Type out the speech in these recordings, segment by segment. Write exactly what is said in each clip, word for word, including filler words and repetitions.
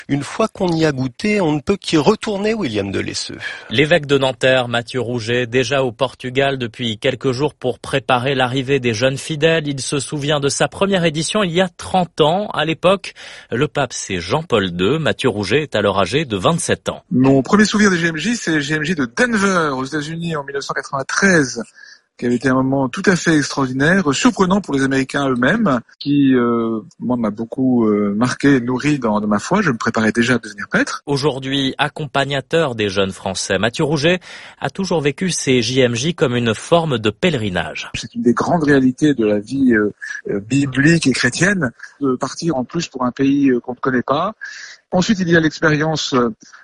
Une fois qu'on y a goûté, on ne peut qu'y retourner, William de Lesseux. L'évêque de Nanterre, Mathieu Rouget, déjà au Portugal depuis quelques jours pour préparer l'arrivée des jeunes fidèles. Il se souvient de sa première édition il y a trente ans. À l'époque, le pape c'est Jean-Paul deux. Mathieu Rouget est alors âgé de vingt-sept ans. Mon premier souvenir des G M J, c'est le G M J de Denver, aux États-Unis, en mille neuf cent quatre-vingt-treize. Qui avait été un moment tout à fait extraordinaire, surprenant pour les Américains eux-mêmes, qui, euh, moi, m'a beaucoup euh, marqué, nourri dans, dans ma foi. Je me préparais déjà à devenir prêtre. Aujourd'hui, accompagnateur des jeunes Français, Mathieu Rouget a toujours vécu ces J M J comme une forme de pèlerinage. C'est une des grandes réalités de la vie euh, biblique et chrétienne, de partir en plus pour un pays euh, qu'on ne connaît pas. Ensuite, il y a l'expérience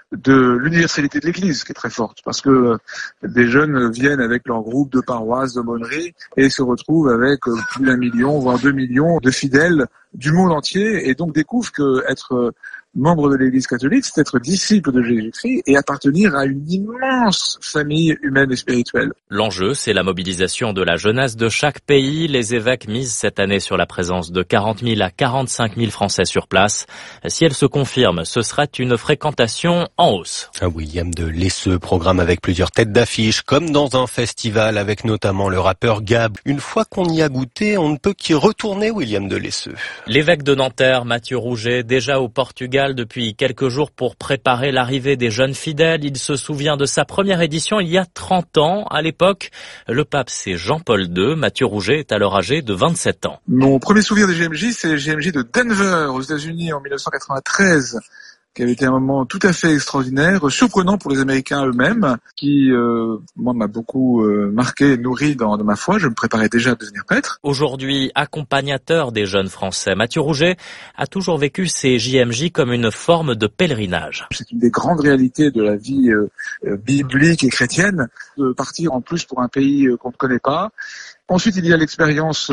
de l'universalité de l'Église, qui est très forte, parce que des jeunes viennent avec leur groupe de paroisses, d'aumôneries, et se retrouvent avec plus d'un million, voire deux millions de fidèles du monde entier, et donc découvrent qu'être membre de l'Église catholique, c'est être disciple de Jésus-Christ et appartenir à une immense famille humaine et spirituelle. L'enjeu, c'est la mobilisation de la jeunesse de chaque pays. Les évêques misent cette année sur la présence de quarante mille à quarante-cinq mille Français sur place. Si elle se confirme, ce serait une fréquentation en hausse. Un William de Lesseux, programme avec plusieurs têtes d'affiche, comme dans un festival avec notamment le rappeur Gab. Une fois qu'on y a goûté, on ne peut qu'y retourner, William de Lesseux. L'évêque de Nanterre, Mathieu Rouget, déjà au Portugal depuis quelques jours pour préparer l'arrivée des jeunes fidèles. Il se souvient de sa première édition il y a trente ans. À l'époque, le pape c'est Jean-Paul deux. Mathieu Rouget est alors âgé de vingt-sept ans. Mon premier souvenir des G M J, c'est le G M J de Denver, aux États-Unis, en mille neuf cent quatre-vingt-treize. Qui avait été un moment tout à fait extraordinaire, surprenant pour les Américains eux-mêmes, qui, euh, moi, m'a beaucoup euh, marqué, nourri dans, dans ma foi. Je me préparais déjà à devenir prêtre. Aujourd'hui, accompagnateur des jeunes Français, Mathieu Rouget a toujours vécu ces J M J comme une forme de pèlerinage. C'est une des grandes réalités de la vie euh, biblique et chrétienne, de partir en plus pour un pays euh, qu'on ne connaît pas. Ensuite, il y a l'expérience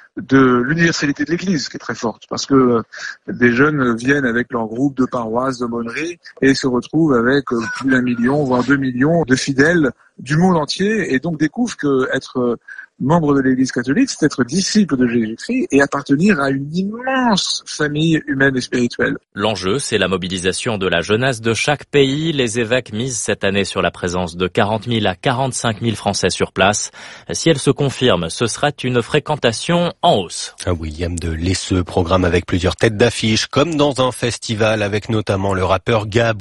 de l'universalité de l'Église, qui est très forte, parce que des jeunes viennent avec leur groupe de paroisses, d'aumôneries, et se retrouvent avec plus d'un million, voire deux millions de fidèles du monde entier, et donc découvrent qu'être membre de l'Église catholique, c'est être disciple de Jésus-Christ et appartenir à une immense famille humaine et spirituelle. L'enjeu, c'est la mobilisation de la jeunesse de chaque pays. Les évêques misent cette année sur la présence de quarante mille à quarante-cinq mille Français sur place. Si elle se confirme, ce serait une fréquentation en hausse. Un William de Lesseux, programme avec plusieurs têtes d'affiche, comme dans un festival avec notamment le rappeur Gab.